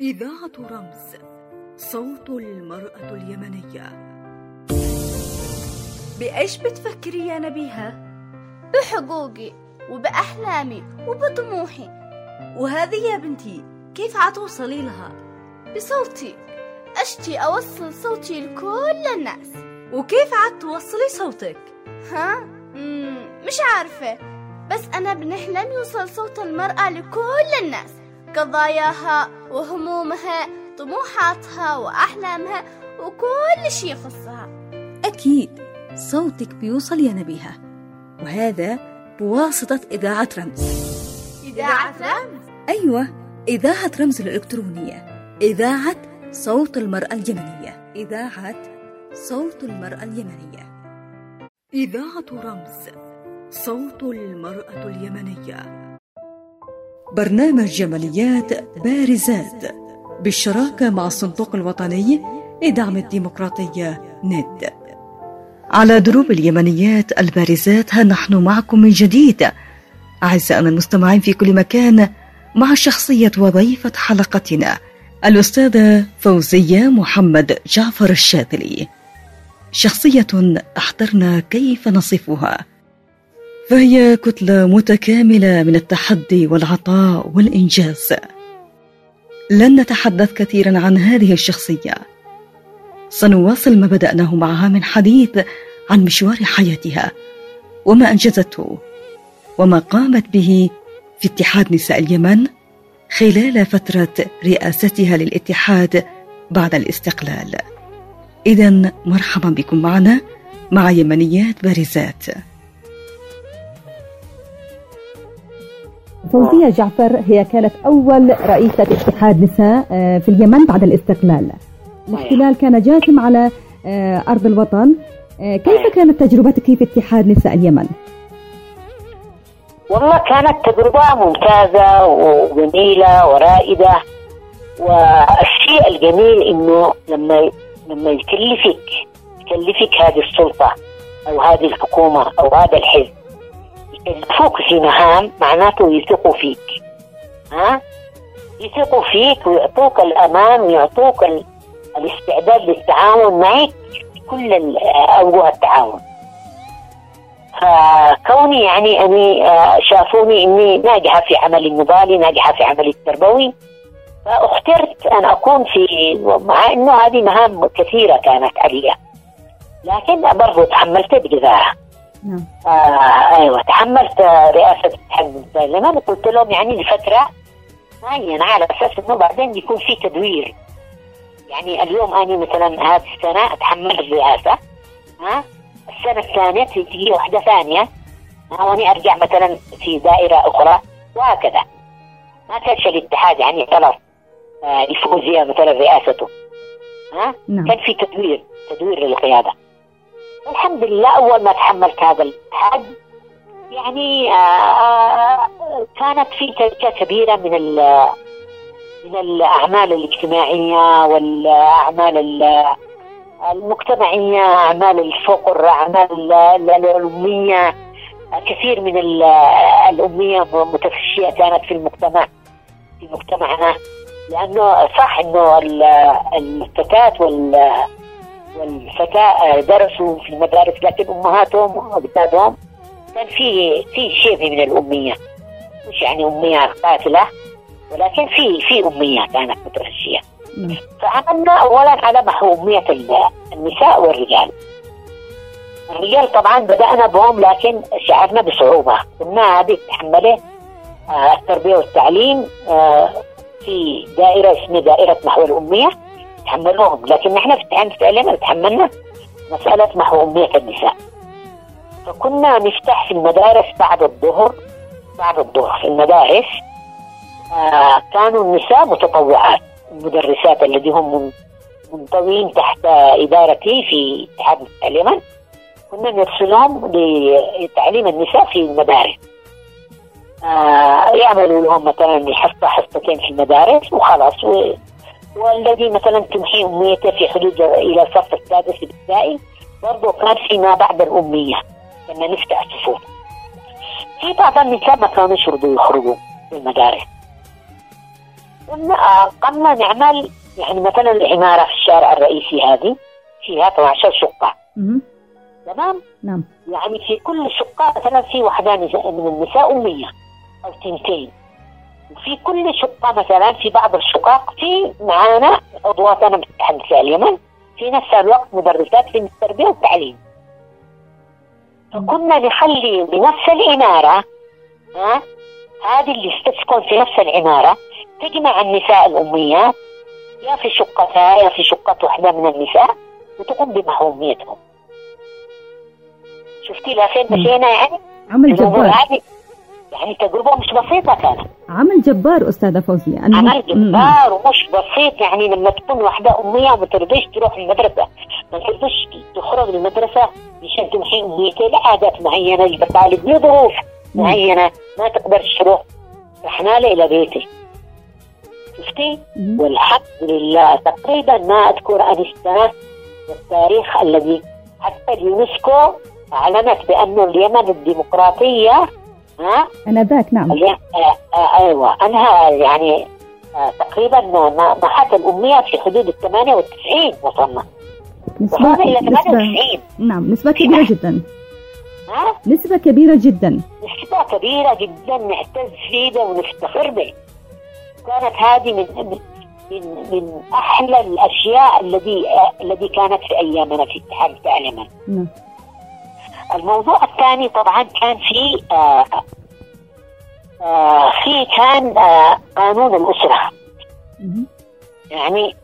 إذاعة رمز، صوت المرأة اليمنية. بإيش بتفكري يا نبيهة؟ بحقوقي وبأحلامي وبطموحي. وهذه يا بنتي كيف عتوصلي لها؟ بصوتي، أشتي أوصل صوتي لكل الناس. وكيف عتوصلي صوتك؟ مش عارفة، بس أنا بنحلم يوصل صوت المرأة لكل الناس، قضاياها وهمومها، طموحاتها وأحلامها وكل شيء يخصها. أكيد صوتك بيوصل يا نبيهة، وهذا بواسطة إذاعة رمز. إذاعة رمز؟ أيوة، إذاعة رمز الإلكترونية، إذاعة صوت المرأة اليمنية، إذاعة صوت المرأة اليمنية. إذاعة رمز، صوت المرأة اليمنية. برنامج جماليات بارزات بالشراكة مع الصندوق الوطني لدعم الديمقراطية ند. على دروب اليمنيات البارزات ها نحن معكم من جديد أعزائنا المستمعين في كل مكان مع شخصية وضيفة حلقتنا الأستاذة فوزية محمد جعفر الشاذلي. شخصية أحضرنا كيف نصفها، فهي كتلة متكاملة من التحدي والعطاء والإنجاز. لن نتحدث كثيرا عن هذه الشخصية، سنواصل ما بدأناه معها من حديث عن مشوار حياتها وما أنجزته وما قامت به في اتحاد نساء اليمن خلال فترة رئاستها للاتحاد بعد الاستقلال. إذن مرحبا بكم معنا مع يمنيات بارزات. فوزية جعفر هي كانت أول رئيسة اتحاد نساء في اليمن بعد الاستقلال. الاحتلال كان جاثم على أرض الوطن. كيف كانت تجربتك في اتحاد نساء اليمن؟ والله كانت تجربة ممتازة وجميلة ورائدة. والشيء الجميل إنه لما يكلفك هذه السلطة أو هذه الحكومة أو هذا الحزب، يكلفوك في مهام، معناته يثقوا فيك. يثقوا فيك ويعطوك الأمان ويعطوك الاستعداد للتعاون معك في كل أوجه التعاون. فكوني يعني أني شافوني أني ناجحة في عملي النضالي، ناجحة في عملي التربوي، فاخترت أن أكون مع أنه هذه مهام كثيرة كانت عليا، لكن برضو تحملت بجزاها. أيوة، تحملت رئاسة اتحاد اليمن. قلت لهم يعني لفترة معينة على أساس أنه بعدين يكون في تدوير. يعني اليوم أنا مثلا هذه السنة أتحمل الرئاسة، السنة الثانية تجي واحدة ثانية، وأني أرجع مثلا في دائرة أخرى، وهكذا. ما كانش الاتحاد يعني خلاص يفوزيها مثلا رئاسته. كان في تدوير للقيادة. الحمد لله أول ما تحملت هذا الاتحاد يعني كانت في تركة كبيرة من الأعمال الاجتماعية والأعمال المجتمعية، أعمال الفقر، أعمال الأمية. كثير من الأمية متفشية كانت في مجتمعنا، لأنه صح إنه الفتاة والفتاة درسوا في المدارس، لكن أمهاتهم وأجدادهم كان في شيء من الأمية، مش يعني أمية قاتلة، ولكن في أمية كانت متفشية. فعملنا أولا على محو أمية النساء والرجال. الرجال طبعا بدأنا بهم، لكن شعرنا بصعوبة. كنا هذه تحمله التربية والتعليم في دائرة اسمها دائرة محو الأمية، تحملوهم، لكن نحن في اتحاد اليمن تحملنا مسألة محو أمية النساء. فكنا نفتح في المدارس بعد الظهر في المدارس. كانوا النساء متطوعات، المدرسات الذي هم منضوين تحت إدارتي في اتحاد اليمن، كنا نرسلهم لتعليم النساء في المدارس. يعملوا لهم مثلا حصتين في المدارس وخلاص. والذي مثلا تمحي أميته في حدود إلى الصف السادس الابتدائي برضو كان فيما بعد الأمية كنا نفتح صفوف. في بعض النساء ما كانوا يرضوا يخرجوا من المدارس، قمنا نعمل يعني مثلا العمارة في الشارع الرئيسي هذه فيها 12 شقة. تمام؟ نعم. يعني في كل شقة مثلا في واحدة من النساء أمية أو 2. وفي كل شقة مثلا في بعض الشقق في معانا عضوات أنا باتحاد نساء اليمن في نفس الوقت مدرسات في التربية والتعليم. فكنا نخلي بنفس العمارة هذه اللي تسكن في نفس العمارة تجمع النساء الأميات يا في شقتها يا في شقة واحدة من النساء وتقوم بمهميتهم. شفتي لا فين مشينا يعني؟ عمل جبار. يعني تجربة مش بسيطة كانت. عمل جبار أستاذة فوزية. عمل جبار ومش بسيط. يعني لما تكون واحدة أمية وما ترضيش تروح المدرسة ما ترضيش تخرج المدرسة مشان تمحي أميتها لعادات معينة لطالب له ظروف معينة ما تقدرش تروح رحنا له إلى بيته. شفتي؟ والحمد لله تقريبا ما أذكر أن السنة والتاريخ الذي حتى اليونسكو أعلنت بأن اليمن الديمقراطية أنذاك. نعم. أيوة أنها يعني تقريبا ما حتى الأمية في حدود 98 وصلنا إلى 98. نعم نسبة كبيرة جدا. نسبة كبيرة جدا. نسبة كبيرة جدا نعتز فيها ونفتخر به. كانت هذه من أحلى الأشياء الذي كانت في أيامنا في اتحاد نساء اليمن. الموضوع الثاني طبعا كان كان قانون الأسرة. يعني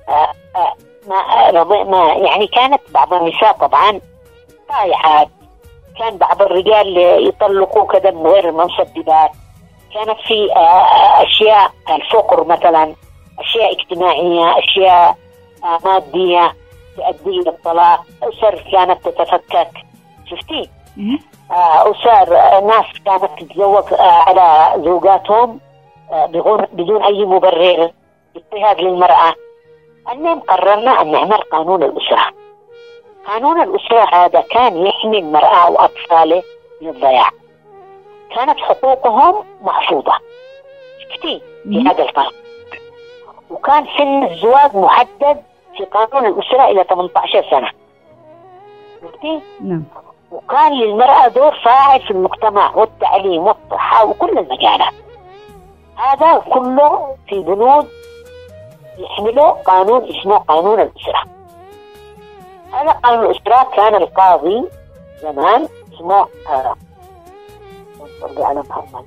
ما يعني كانت بعض النساء طبعا ضايعات. كان بعض الرجال يطلقوا كذا من غير المنصبات. كانت في أشياء الفقر مثلا أشياء اجتماعية أشياء مادية تؤدي إلى الطلاق. أسر كانت تتفكك. شفتي؟ أسر ناس كانت تتزوج على زوجاتهم بدون أي مبرر اضطهاد للمرأة. المهم قررنا أن نعمل قانون الأسرة. قانون الأسرة هذا كان يحمي المرأة وأطفاله من الضياع. كانت حقوقهم محفوظة. شفتي في هذا القانون. وكان سن الزواج محدد في قانون الأسرة إلى 18 سنة. شفتي؟ نعم. وكان للمرأة دور فاعل في المجتمع والتعليم والصحة وكل المجالات. هذا كله في بنود يحمله قانون اسمه قانون الأسرة. هذا قانون الأسرة كان القاضي زمان اسمه صلي على محمد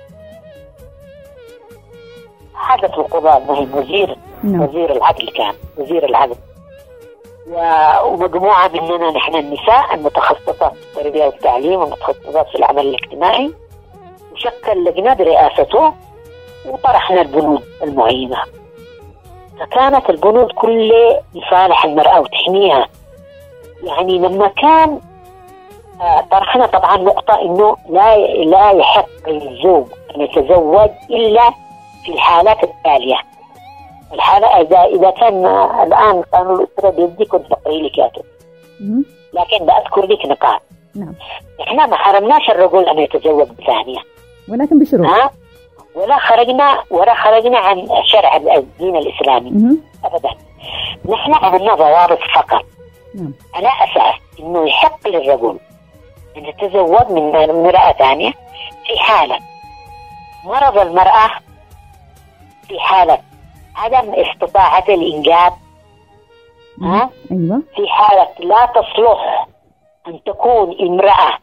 حدث القضاء المهم وزير العدل. كان وزير العدل ومجموعة مننا نحن النساء المتخصصات في التربية والتعليم والمتخصصات في العمل الاجتماعي. وشكل لجنة برئاسته وطرحنا البنود المعينة. فكانت البنود كلها لصالح المرأة وتحميها. يعني لما كان طرحنا طبعا نقطة إنه لا يحق للزوج أن يتزوج إلا في الحالات التالية. الحالة إذا كان الآن قانون الأسرة بيدي كنت بقري لك كاتب لكن بأذكر لك نقاط. نعم. إحنا ما حرمناش الرجل أن يتزوج بثانية ولكن بشروط. ولا خرجنا عن شرع الدين الإسلامي أبدا. نحن عملنا ضوابط فقط. نعم. على أساس إنه يحق للرجل أن يتزوج من امرأة ثانية في حالة مرض المرأة، في حالة عدم استطاعة الإنجاب، أيوة. في حالة لا تصلح أن تكون امرأة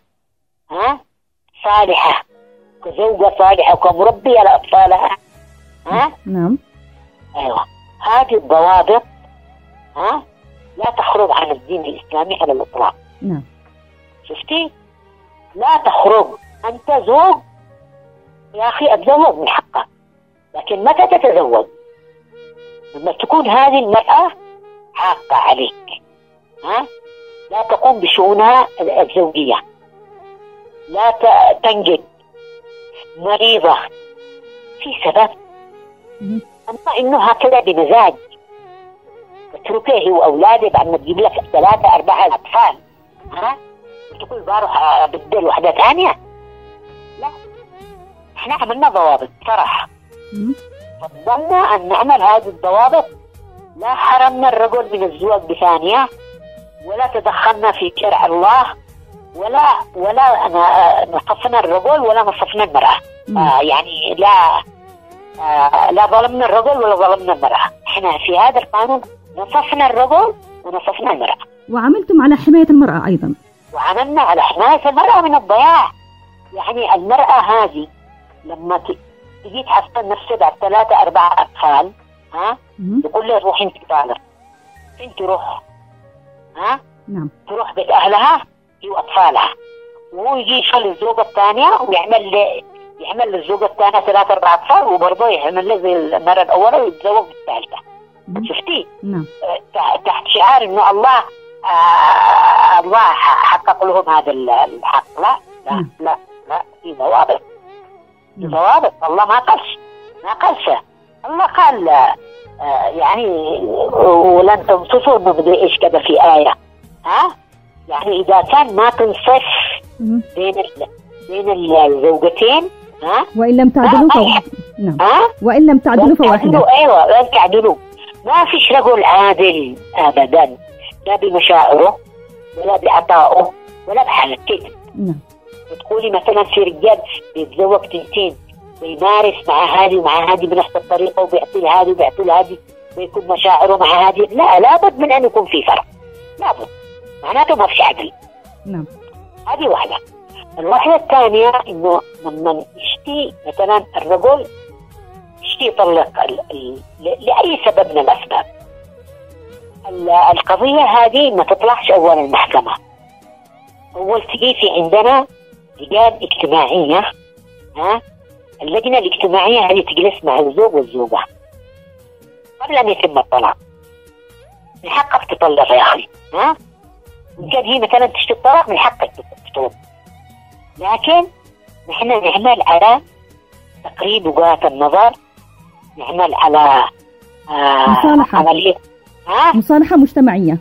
صالحة كزوجة صالحة وكمربية لأطفالها. نعم. أيوة. هذه الضوابط لا تخرج عن الدين الإسلامي على الإطلاق. نعم. شفتي؟ لا تخرج. أنت زوج يا أخي أتزوج من حقك، لكن متى تتزوج؟ لما تكون هذه المرأة حاقة عليك، لا تقوم بشؤونها الزوجية، لا تنجب، مريضة، في سبب. أما إنه هكذا بمزاج تتركه وأولاده بعد ما تجيب لك 3-4 أطفال وتقول بروح بدل وحدة ثانية. لا، احنا عملنا ضوابط صراحة. فضلنا أن نعمل هذه الضوابط. لا حرمنا الرجل من الزواج بثانية، ولا تدخلنا في شرع الله، ولا نصفنا الرجل ولا نصفنا المرأة. يعني لا ظلمنا الرجل ولا ظلمنا المرأة. احنا في هذا القانون نصفنا الرجل ونصفنا المرأة. وعملتم على حماية المرأة أيضا. وعملنا على حماية المرأة من الضياع. يعني المرأة هذه لما تجي تحصل نفسها بعد 3 4 أطفال، يقول لها روحي انت طالب، انت تروح نعم تروح بيت أهلها هي وأطفالها، وهو يجي يشغل الزوجة الثانية يعمل للزوجة الثانية 3 4 أطفال، وبرضه يعمل له زي المرة الأولى ويتزوج بالثالثة. شفتي؟ نعم. تحت شعار إنه الله حقق لهم هذا الحق. لا في ضوابط. الله ما قالش الله قال يعني ولن تنصفوا انه بدي ايش كذا في آية. يعني إذا كان ما تنصف بين الزوجتين، وإن لم تعدلوا نعم. وإن لم تعدلوا فواحدة. أيوة لن تعدلوا. ما فيش رجل عادل أبدا، لا بمشاعره ولا بعطائه ولا بحركته. نعم. تقولي مثلا في رجال بيتزوج 2 ويمارس مع هذه ومع هذه بنفس الطريقة، وبيعطي لهذه وبيعطي لهذه، ويكون مشاعره مع هذه. لابد من أن يكون في فرق، لابد. معناته ما فيش عدل. نعم. هذه واحدة. الواحدة الثانية إنه لما يشتي مثلا الرجل يشتي يطلق لأي سبب من الأسباب، القضية هذه ما تطلعش أول المحكمة. أول تجي في عندنا لجان اجتماعية. اللجنة الاجتماعية هذه تجلس مع الزوج والزوجة قبل أن يتم الطلاق. من حقك تطلق يا أخي. إن كان هي مثلا تشتي الطلاق من حقك تطلق، لكن نحن نعمل على تقريب وجهات النظر، نعمل على مصالحة. عملية مصالحة مجتمعية.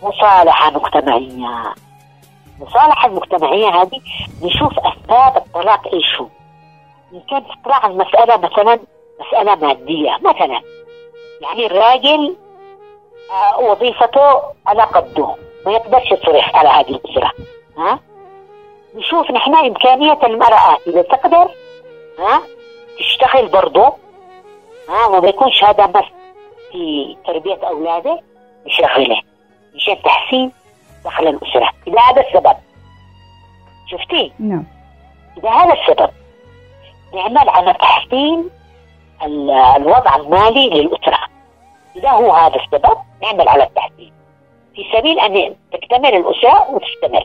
المصالحة المجتمعية هذه نشوف أسباب الطلاق إيش هو. إن كان تطلع المسألة مثلا مسألة مادية مثلا، يعني الراجل وظيفته على قده ما يقدرش يصرف على هذه الأسرة. نشوف نحن إمكانية المرأة إذا تقدر تشتغل برضو، وما يكونش هذا بس في تربية أولاده، نشغله مشان تحسين دخل الأسرة. إذا هذا السبب، شفتي؟ نعم. إذا هذا السبب نعمل على تحسين الوضع المالي للأسرة. إذا هو هذا السبب نعمل على التحسين في سبيل أن تكتمل الأسرة وتستمر.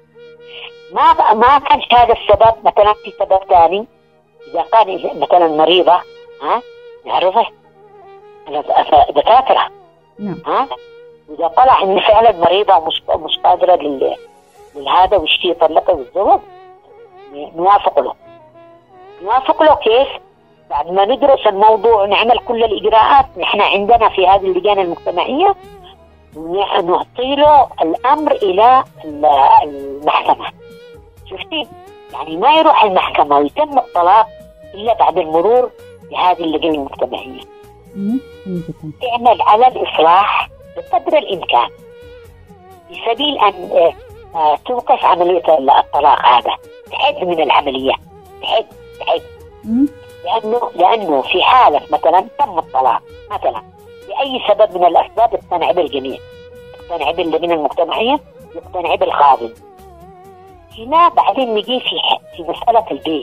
ما كانش هذا السبب، مثلا في سبب ثاني، إذا كان مثلا مريضة نعرفه دكاترة. إذا طلع إن فعلا مريضة ومش قادرة لهذا ويشتي يطلقها والزوج، نوافق له كيف؟ بعد ما ندرس الموضوع ونعمل كل الإجراءات نحن عندنا في هذه اللجان المجتمعية، ونعطي له الأمر إلى المحكمة. شفتي؟ يعني ما يروح المحكمة ويتم الطلاق إلا بعد المرور بهذه اللجان المجتمعية. تعمل على الإصلاح بقدر الإمكان في سبيل أن توقف عملية الطلاق هذا، تحد من العملية، تحد لأنه في حالة مثلا تم الطلاق مثلا لأي سبب من الأسباب، يقتنع بالجميع، يقتنع باللجنة المجتمعية، يقتنع بالقاضي. هنا بعدين نجي في مسألة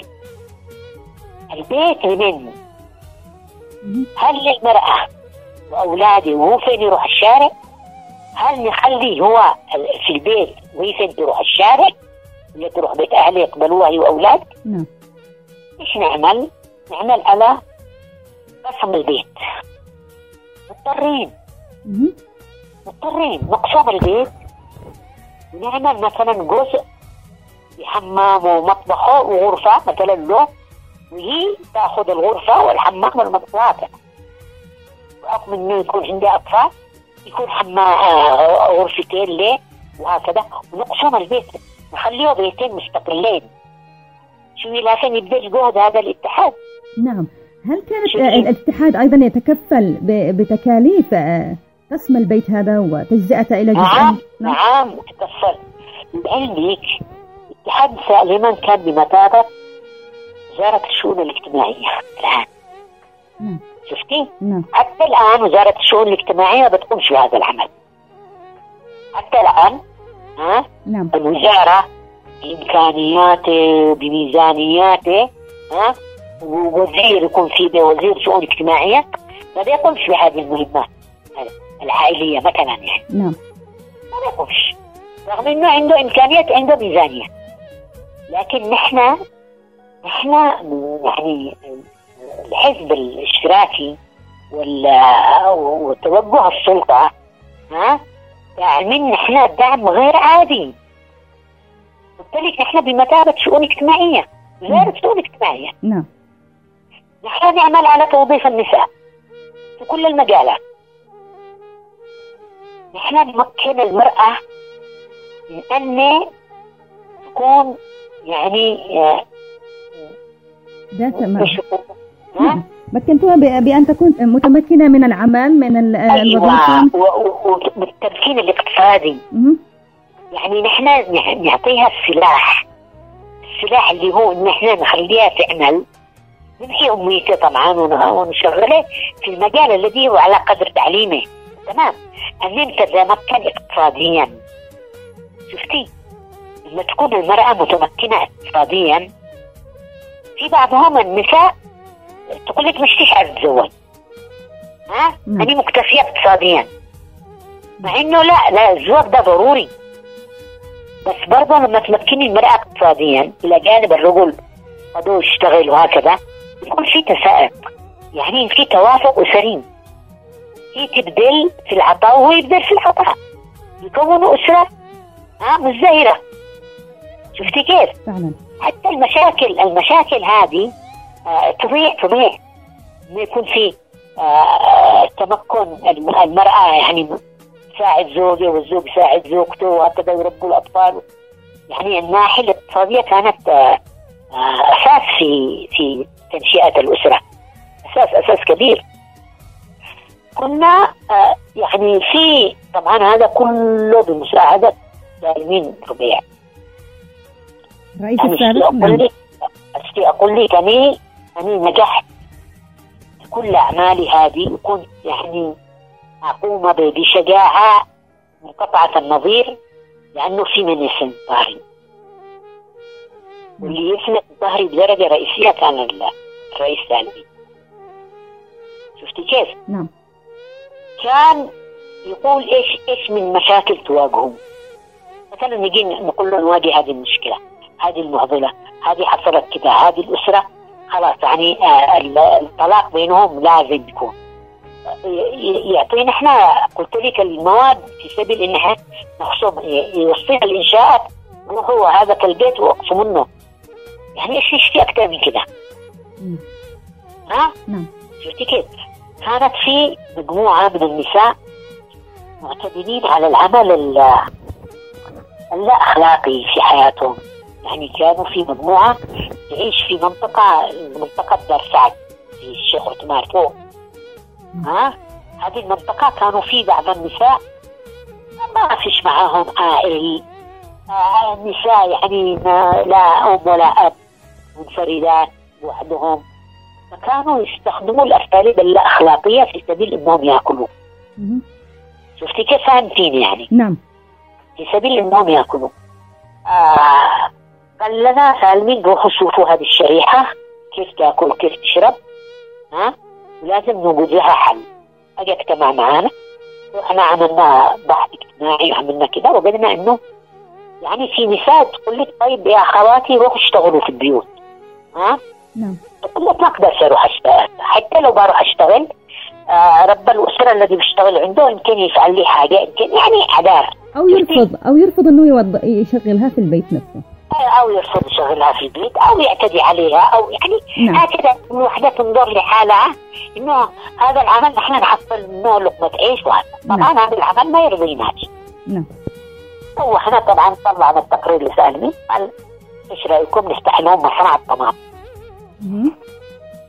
البيت لمن؟ هل للمرأة وأولادي وهو فين يروح الشارع؟ هل نخلي هو في البيت وهي فين تروح الشارع؟ ولا تروح بيت أهلي يقبلوها هي وأولاد؟ إيش نعمل على قسم البيت. مضطرين نقسم البيت ونعمل مثلا جزء بحمام ومطبخه وغرفة مثلا له، وهي تأخذ الغرفة والحمام والمطبخ. وحكم إنه يكون عندها أطفال يكون غرفتين ليه وهكذا، ونقسم البيت نخليه بيتين مستقلين. شو لازم يبدأ الجهد هذا الاتحاد. نعم. هل كانت الاتحاد أيضا يتكفل بتكاليف قسم البيت هذا وتجزئته إلى جزء؟ نعم تكفل. لعلمك اتحاد نساء اليمن كان بمثابة وزارة الشؤون الاجتماعية الآن. شفتي؟ حتى الآن وزارة الشؤون الاجتماعية ما بتقومش بهذا العمل. حتى الآن الوزارة بإمكانياته بميزانياته ووزير يكون فيه وزير شؤون اجتماعية ما بيقومش بهذه المهمات العائلية مثلا يعني. ما بيقومش رغم انه عنده امكانيات عنده ميزانية. لكن نحن يعني الحزب الاشتراكي وتوجه السلطة داعمين نحن الدعم غير عادي. بالتالي نحن بمثابة شؤون اجتماعية وزارة شؤون اجتماعية. نحن نعمل على توظيف النساء في كل المجالات. نحن نمكن المرأة من أن تكون يعني ذات مكنتها بأن تكون متمكنة من العمل من الوظيفة والتمكين الاقتصادي. يعني نحن نعطيها السلاح اللي هو ان احنا نخليها تعمل نمحي اميته طبعا ونشغله في المجال الذي هو على قدر تعليمه. تمام. ان تتمكن اقتصاديا. شفتي لما تكون المرأة متمكنة اقتصاديا في بعضهم النساء تقول لك مش عايز اتزوج أنا مكتفية اقتصاديا مع انه لا الزواج ده ضروري. بس برضه لما تمكني المرأة اقتصاديا الى جانب الرجل قدو يشتغل وهكذا يكون في تساءل يعني في توافق أسري. هي تبذل في العطاء وهو يبذل في العطاء يكونوا أسرة مزدهرة. شفتي كيف؟ فعلا. حتى المشاكل هذه تضيع ما يكون في تمكن المرأة يعني تساعد زوجه والزوج يساعد زوجته وهكذا يربوا الأطفال. يعني الناحية الاقتصادية كانت أساس في تنشئة الأسرة. أساس كبير. كنا يعني في طبعا هذا كله بمساعدة دارمين ربيع رئيس السابق. أقول لك أني نجحت في كل أعمالي هذه وكنت يعني أقوم بشجاعة منقطعة النظير لأنه في من يسند ظهري واللي يسند ظهري بدرجة رئيسية كان الرئيس سالمي. شفتي كيف؟ نعم. كان يقول إيش من مشاكل تواجههم. مثلا نجي نقول له نواجه هذه المشكلة هذه المعضلة هذه حصلت كذا هذه الأسرة خلاص يعني الطلاق بينهم لازم يكون يعطينا احنا قلت لك المواد في سبيل انها نخصم يوصينا الانشاءات هو هذا البيت واقسم منه يعني ايش في اكثر من كده. نعم. شفتي كيف؟ كانت في مجموعة من النساء معتمدين على العمل اللا اخلاقي في حياتهم. يعني كانوا في مجموعة تعيش في منطقة دار سعد في الشيخ عثمان فوق. هذه المنطقة كانوا في بعض النساء ما فيش معاهم عائل نساء يعني لا أم ولا أب منفردات وحدهم فكانوا يستخدموا الأساليب اللا أخلاقية في سبيل إنهم يأكلوا. شفتي كيف فهمتيني يعني؟ نعم. في سبيل إنهم يأكلوا. قال لنا سالمين روحوا شوفوا هذه الشريحة كيف تأكل كيف تشرب ولازم نوجد لها حل. أجي اجتمع معانا وإحنا عملنا بحث اجتماعي وعملنا كده وجدنا إنه يعني في نساء تقول لك طيب يا أخواتي روحوا اشتغلوا في البيوت. نعم. تقول لك ما أقدرش أروح أشتغل حتى لو بروح أشتغل رب الأسرة الذي بيشتغل عنده يمكن يفعل لي حاجة يمكن يعني عذار أو يرفض إنه يشغلها في البيت نفسه أو يرفض يشغلها في البيت أو يعتدي عليها أو يعني هكذا إنه وحدة تنظر لحالها إنه هذا العمل نحن نحصل منه لقمة عيش وهذا طبعا هذا العمل ما يرضيناش. نعم. وإحنا طبعا طلعنا التقرير لسالمي قال إيش رأيكم نفتح لهم مصنع الطماطم.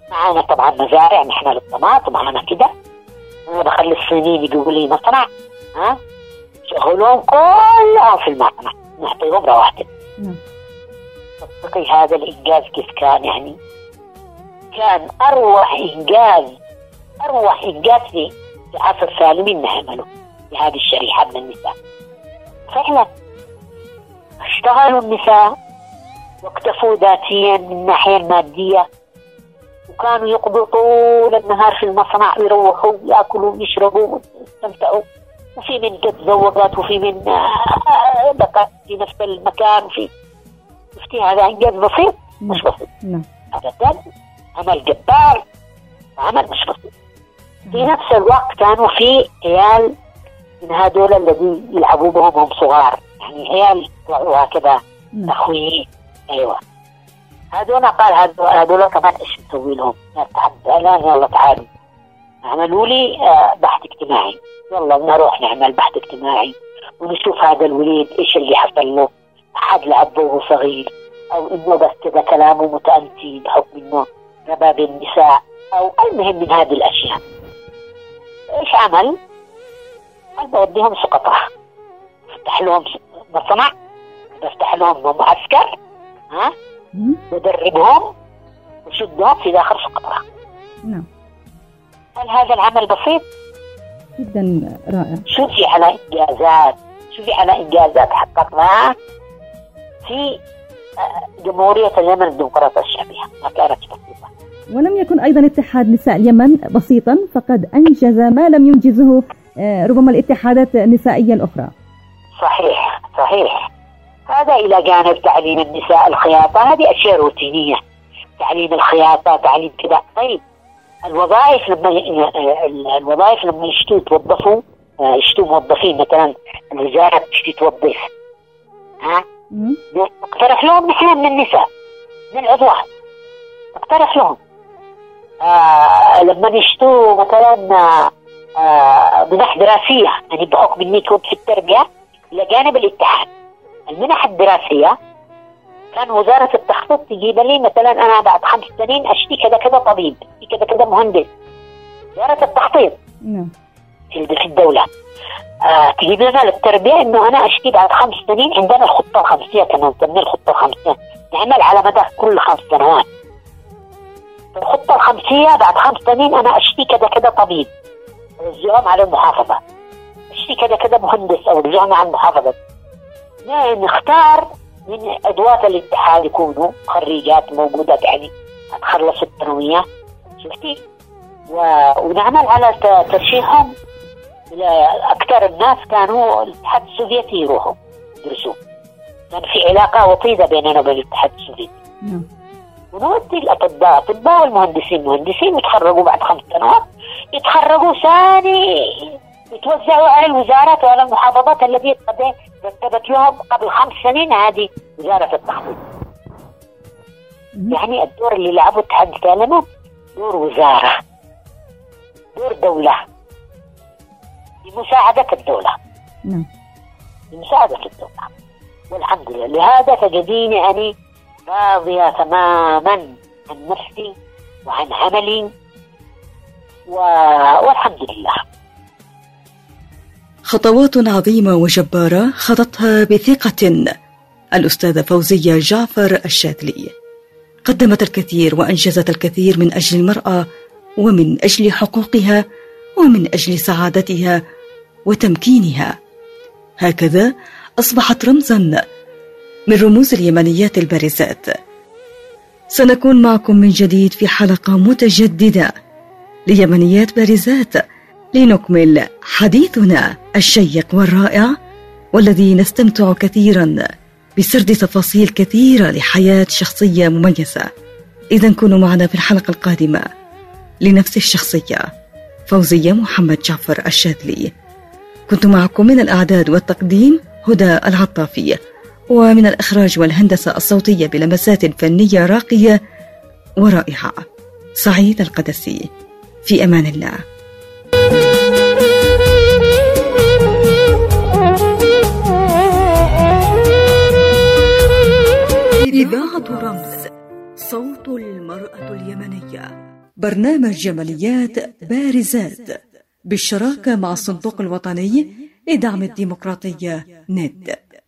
معانا طبعا مزارع نحن للطماط ومعانا كده. أنا بخلي الصينيين يجيبوا لي مصنع، شغلهم كلهم في المصنع، نعطيهم رواتب. تصدقي هذا الإنجاز كيف كان؟ يعني كان أروع إنجاز في عصر السالمين نعمله لهذه الشريحة من النساء. فعلا اشتغلوا النساء واكتفوا ذاتيا من الناحية المادية، وكانوا يقضوا طول النهار في المصنع، يروحوا يأكلوا ويشربوا ويستمتعوا. وفي من تزوجت وفي من بقت في نفس المكان. وفي شفتي هذا إنجاز بسيط؟ مش بسيط أبدا، عمل جبار، عمل مش بسيط. في نفس الوقت كانوا في عيال من هذول الذي يلعبوا بهم هم صغار، يعني عيال طلعوا هكذا أخويين. أيوة هذول قال هذول كمان إيش نسوي لهم؟ يلا تعالوا عملوا لي بحث اجتماعي، يلا نروح نعمل بحث اجتماعي ونشوف هذا الوليد إيش اللي حصل له، أحد لعب وهو صغير، أو إنه بس كذا كلامه متأنتي بحكم إنه ربا بالنساء، أو المهم من هذه الأشياء. إيش عمل؟ قال بوديهم سقطرة، بفتح لهم مصنع، بفتح لهم معسكر، بدربهم وشدهم في داخل سقطرة. هل هذا العمل بسيط؟ جدا رائع. شوفي على إنجازات حققناها في جمهورية اليمن الديمقراطية الشعبية، ما كانت بسيطة. ولم يكن أيضا اتحاد نساء اليمن بسيطا، فقد أنجز ما لم ينجزه ربما الاتحادات النسائية الأخرى. صحيح. هذا إلى جانب تعليم النساء الخياطة، هذه أشياء روتينية، تعليم الخياطة، تعليم كذا. طيب الوظائف لما يشتوا موظفين، مثلا الوزارة تشتي توظف، نقترح لهم نحن من النساء، من العضوات، نقترح لهم لما يشتوا مثلا منح دراسية، يعني بحكم إني كنت في التربية إلى جانب الاتحاد، المنح الدراسية كان وزارة التخطيط تجيب لي مثلا أنا بعد 5 سنين أشتي كذا طبيب، أشتي كذا مهندس. وزارة التخطيط في الدولة تجيب لنا للتربية إنه أنا أشتي بعد 5 سنين، عندنا الخطة الخمسية كما نسميها الخطة الخمسية، نعمل على مدى كل 5 سنوات. الخطة الخمسية بعد 5 سنين أنا أشتي كذا طبيب، أوزعهم على المحافظة، أشتي كذا مهندس أو أوزعهم على المحافظة. نختار من أدوات الاتحاد يكونوا خريجات موجودات، يعني تخلصوا الثانوية، شفتي، ونعمل على ترشيحهم. أكثر الناس كانوا الاتحاد السوفيتي يروحوا يدرسوا، كان في علاقة وطيدة بيننا وبين الاتحاد السوفيتي. ونودي الأطباء والمهندسين يتخرجوا بعد 5 سنوات، يتخرجوا ثاني يتوزعوا على الوزارات وعلى المحافظات التي رتبت لهم قبل 5 سنين، هذه وزارة التخطيط. يعني الدور اللي لعبه اتحاد اليمن دور وزارة، دور دولة لمساعدة الدولة. لمساعدة الدولة، والحمد لله. لهذا تجديني أنا راضية تماما عن نفسي وعن عملي والحمد لله. خطوات عظيمة وجبارة خضتها بثقة الأستاذة فوزية جعفر الشاذلي، قدمت الكثير وأنجزت الكثير من أجل المرأة ومن أجل حقوقها ومن أجل سعادتها وتمكينها. هكذا أصبحت رمزاً من رموز اليمنيات البارزات. سنكون معكم من جديد في حلقة متجددة ليمنيات بارزات، لنكمل حديثنا الشيق والرائع، والذي نستمتع كثيراً بسرد تفاصيل كثيرة لحياة شخصية مميزة. إذن كونوا معنا في الحلقة القادمة لنفس الشخصية، فوزية محمد جعفر الشاذلي. كنت معكم من الإعداد والتقديم هدى العطافي، ومن الإخراج والهندسة الصوتية بلمسات فنية راقية ورائعة سعيد القدسي. في أمان الله. إذاعة رمز، صوت المرأة اليمنية. برنامج جماليات بارزات بالشراكة مع الصندوق الوطني لدعم الديمقراطية ند.